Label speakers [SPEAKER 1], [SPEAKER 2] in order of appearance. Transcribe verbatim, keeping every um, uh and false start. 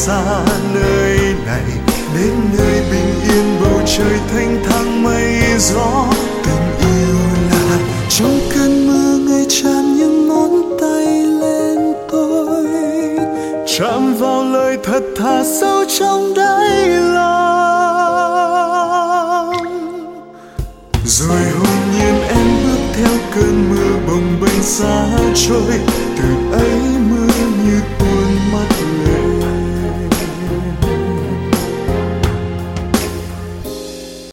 [SPEAKER 1] xa nơi này, đến nơi bình yên bầu trời thanh thang mây gió. Tình yêu là trong cơn mưa ngây tràn những ngón tay lên tôi, chạm vào lời thật thà sâu trong đáy lòng. Rồi hồn nhiên em bước theo cơn mưa bồng bềnh xa trôi, từ ấy